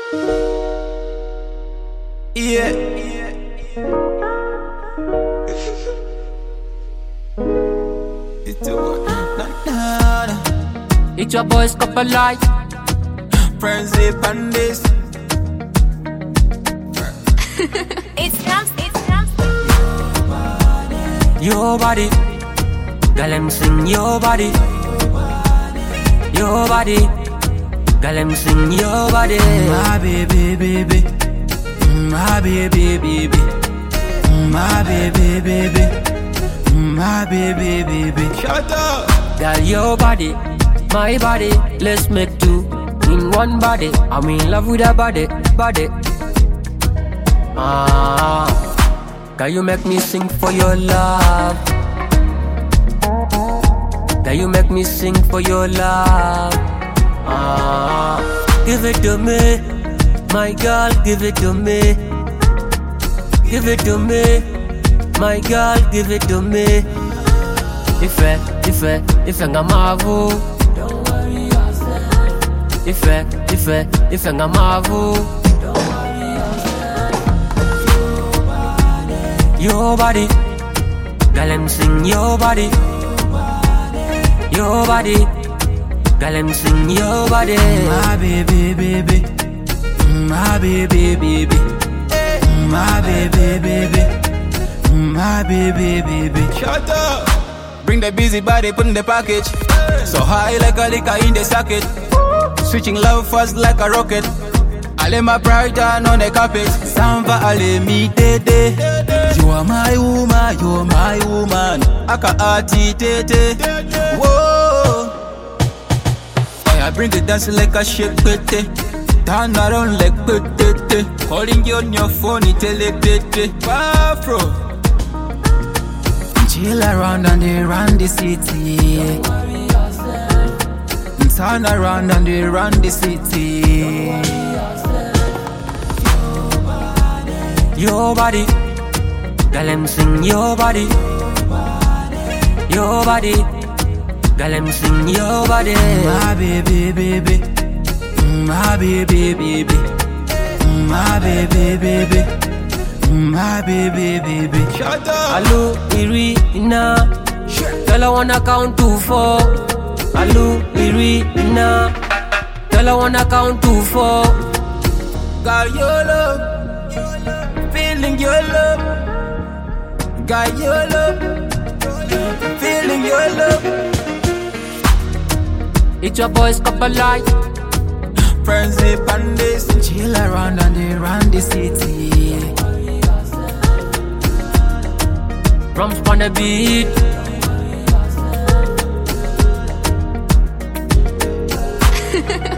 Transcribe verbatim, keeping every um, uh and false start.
Yeah. It's your It's your boys couple light. Frenzy Pandis. It's Rams, it's Rams. Your body, girl, I'm sing your body. Your body, girl, I'm sing your body. My baby, baby. My baby, baby. My baby, baby. My baby, baby. Shut up. Girl, your body, my body, let's make two in one body. I'm in love with your body, body. Ah, girl, you make me sing for your love. Girl, you make me sing for your love. Ah, give it to me, my girl, give it to me. Give it to me, my girl, give it to me. If I, if I, if I ngamavu, don't worry yourself. If I, if I, if I ngamavu, don't worry yourself. Your body, girl, I'm sing your body. Your body, girl, I'm sing your body. My baby, baby. My baby, baby. My baby, baby. My baby, baby. Shut up. Bring the busy body, put in the package. So high like a liquor in the socket. Switching love fast like a rocket. I lay my pride down on the carpet. Samba ale mi tete. You are my woman, you are my woman. Aka ati tete. Whoa. I bring the dance like a shake pete. Turn around like pete. Calling you on your phone, it tete. Afro. Chill around and they run the city. Don't worry yourself. Turn around and they run the city. Your body, girl, I'm sing your body. Your body, girl, I'm sing your body. My baby, baby. My baby, baby. My baby, baby. My baby, baby. Shut up. Hello, Irina. Girl, I wanna count to four. Hello, Irina. Girl, I wanna count to four. Got your love. Feeling your love. Got your love. Feeling your love. It's your boys couple light. Frenzy Pandis. Chill around and they run the city. Drums on the beat.